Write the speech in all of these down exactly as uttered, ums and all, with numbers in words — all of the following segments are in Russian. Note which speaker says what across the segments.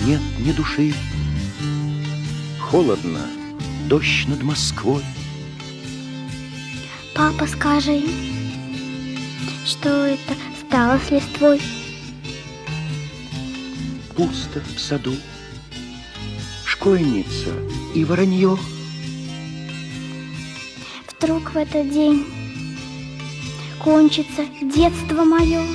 Speaker 1: нет ни души. Холодно, дождь над Москвой.
Speaker 2: Папа, скажи, что это стало с листвой?
Speaker 1: Пусто в саду, школьница и воронье.
Speaker 2: Вдруг в этот день кончится детство мое.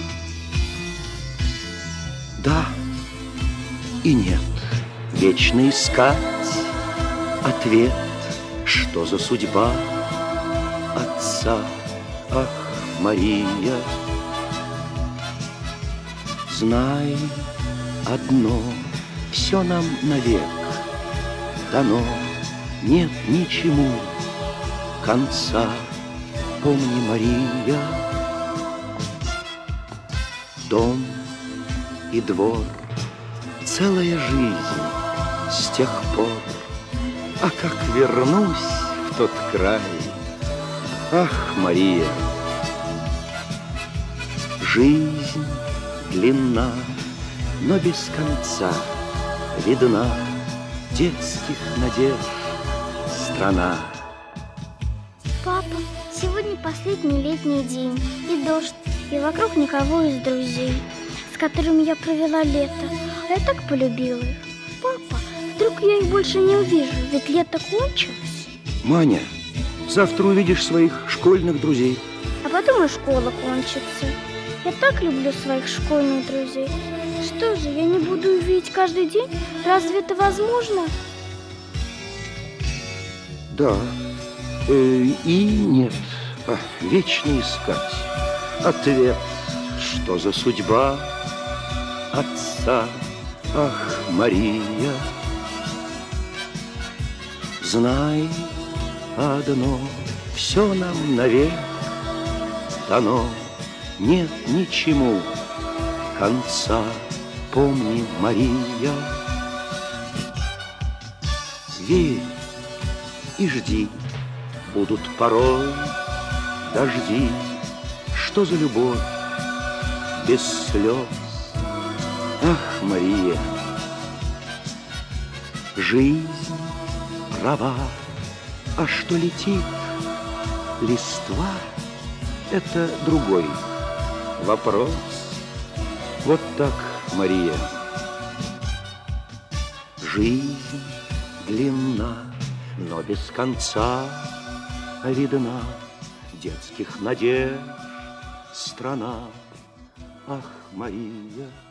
Speaker 1: Да и нет, вечно искать ответ, что за судьба отца. Ах, Мария, знай одно, все нам навек дано, нет ничему конца. Помни, Мария, дом и двор, целая жизнь с тех пор. А как вернусь в тот край, ах, Мария, жизнь длинна, но без конца видна детских надежд страна.
Speaker 2: Папа, сегодня последний летний день, и дождь, и вокруг никого из друзей, с которыми я провела лето. А я так полюбила их. Папа, вдруг я их больше не увижу, ведь лето кончилось.
Speaker 1: Маня, завтра увидишь своих школьных друзей.
Speaker 2: А потом и школа кончится. Я так люблю своих школьных друзей. Что же, я не буду их видеть каждый день? Разве это возможно?
Speaker 1: Да, э, и нет. А, вечно искать ответ, что за судьба отца. Ах, Мария, знай одно, все нам навек дано, нет ничему конца. Помни, Мария, верь и жди, будут порой дожди. Что за любовь без слез? Ах, Мария, жизнь права, а что летит листва, это другой вопрос. Вот так, Мария, жизнь длинна, но без конца видна детских надежд страна. Ах, Мария.